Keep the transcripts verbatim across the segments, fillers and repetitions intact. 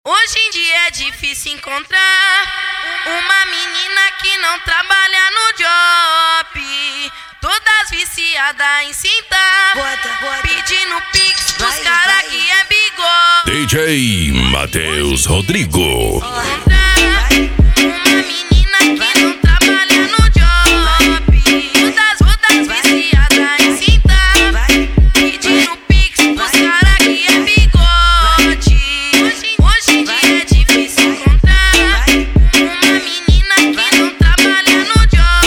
Hoje em dia é difícil encontrar uma menina que não trabalha no job, todas viciadas em cinta, pedindo pix pros caras que é bigode. D J Matheus Rodrigo. Encontrar uma menina que não trabalha no job, todas, todas viciadas em cinta, pedindo pix pros caras que é bigode. Hoje em dia é difícil encontrar uma menina que não trabalha no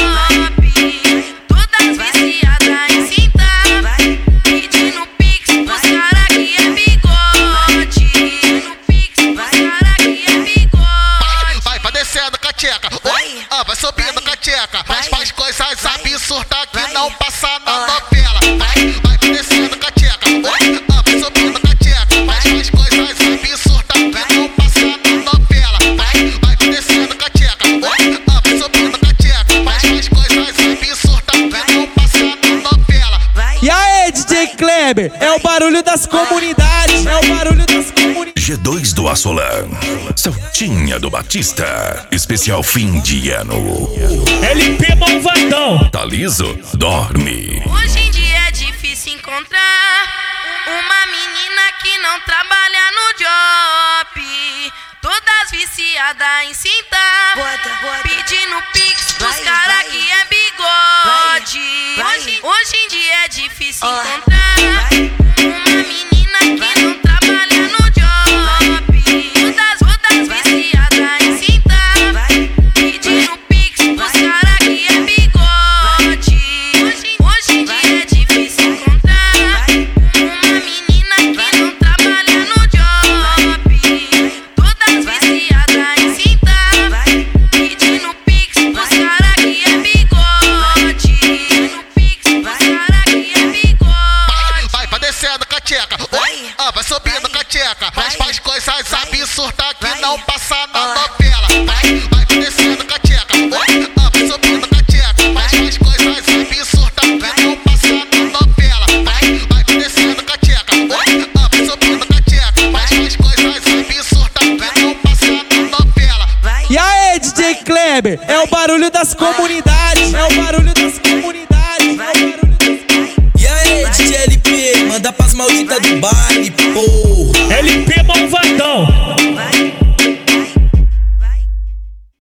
job, todas viciadas em cinta, pedindo pix pros caras que é bigode. Pedindo pix pros caras que é bigode. Vai, vai descendo com a tcheca, oi, ah, vai subindo com a tcheca, faz, faz coisas absurdas que não passa na novela. Vai, vai descendo com a tcheca, oi, ah, vai subindo com a tcheca, faz, faz coisas absurdas que não passa na novela. Vai, vai descendo com a tcheca, oi, ah, vai subindo com a tcheca, faz, faz coisas absurdas que não passa na novela. E aí, D J Kleber, é o barulho das comunidades, é o barulho das comunidades. G dois do Assolan, Saltinha do Batista, especial fim de ano. L P Malvadão. Tá liso? Dorme. Hoje em dia é difícil encontrar uma menina que não trabalha no job, todas viciadas em cinta, pedindo pix pros caras que é bigode. Hoje, hoje em dia é difícil encontrar uma menina que não trabalha no job, todas, todas viciadas em cinta, pedindo pix pros caras que é bigode. Hoje, hoje em dia é difícil encontrar uma menina que não trabalha no job, todas viciadas em cinta, pedindo pix pros caras que é bigode. Pedindo pix pros caras que é bigode. Vai, vai descendo com a tcheca, oi, ah, vai subindo com a tcheca, faz, faz coisas absurdas que não passa na novela. Vai, vai descendo com a tcheca, oi, ah, vai subindo com a tcheca, faz, faz coisas absurdas que não passa na novela. Vai, vai descendo com a tcheca, oi, ah, vai subindo com a tcheca, faz, faz coisas absurdas que não passa na novela. E aí, D J Kleber, é o barulho das comunidades.